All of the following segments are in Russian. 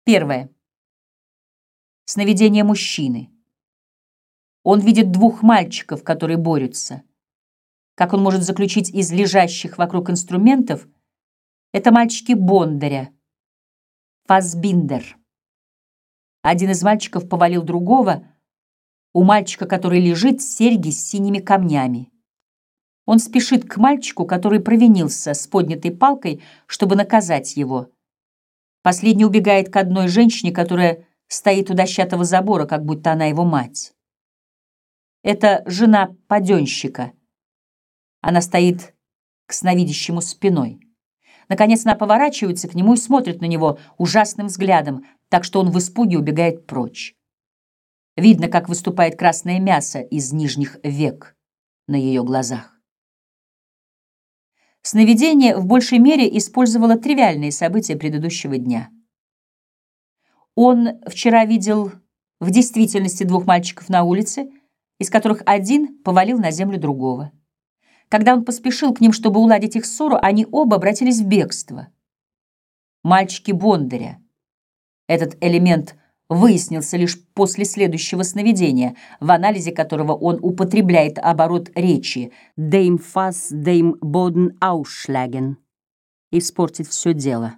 Первое. Сновидение мужчины. Он видит двух мальчиков, которые борются. Как он может заключить из лежащих вокруг инструментов, это мальчики Бондаря, Фасбиндер. Один из мальчиков повалил другого, у мальчика, который лежит, серьги с синими камнями. Он спешит к мальчику, который провинился, с поднятой палкой, чтобы наказать его. Последний убегает к одной женщине, которая стоит у дощатого забора, как будто она его мать. Это жена паденщика. Она стоит к сновидящему спиной. Наконец она поворачивается к нему и смотрит на него ужасным взглядом, так что он в испуге убегает прочь. Видно, как выступает красное мясо из нижних век на ее глазах. Сновидение в большей мере использовало тривиальные события предыдущего дня. Он вчера видел в действительности двух мальчиков на улице, из которых один повалил на землю другого. Когда он поспешил к ним, чтобы уладить их ссору, они оба обратились в бегство. Мальчики Бондаря. Этот элемент выяснился лишь после следующего сновидения, в анализе которого он употребляет оборот речи «dem Fass dem Boden ausschlagen» — «испортить все дело».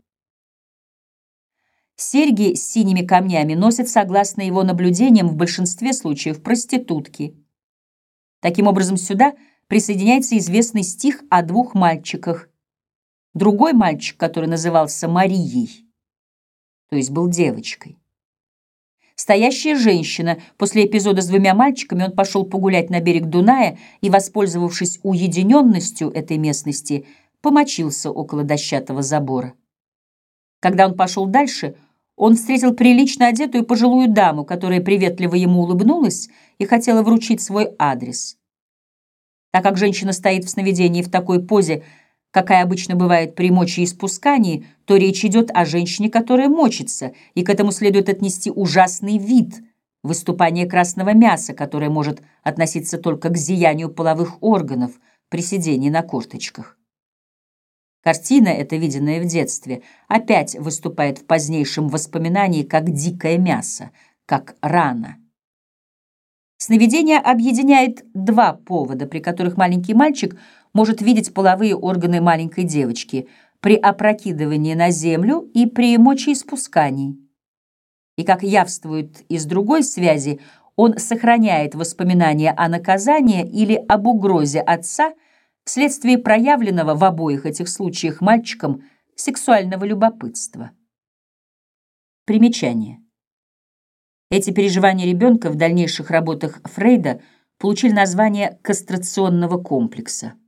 Серьги с синими камнями носят, согласно его наблюдениям, в большинстве случаев проститутки. Таким образом, сюда присоединяется известный стих о двух мальчиках. Другой мальчик, который назывался Марией, то есть был девочкой. Стоящая женщина. После эпизода с двумя мальчиками он пошел погулять на берег Дуная и, воспользовавшись уединенностью этой местности, помочился около дощатого забора. Когда он пошел дальше, он встретил прилично одетую пожилую даму, которая приветливо ему улыбнулась и хотела вручить свой адрес. Так как женщина стоит в сновидении в такой позе, какая обычно бывает при мочеиспускании, то речь идет о женщине, которая мочится, и к этому следует отнести ужасный вид выступания красного мяса, которое может относиться только к зиянию половых органов при сидении на корточках. Картина, эта виденная в детстве, опять выступает в позднейшем воспоминании как дикое мясо, как рана. Сновидение объединяет два повода, при которых маленький мальчик может видеть половые органы маленькой девочки при опрокидывании на землю и при мочеиспускании. И, как явствует из другой связи, он сохраняет воспоминания о наказании или об угрозе отца вследствие проявленного в обоих этих случаях мальчиком сексуального любопытства. Примечание. Эти переживания ребенка в дальнейших работах Фрейда получили название кастрационного комплекса.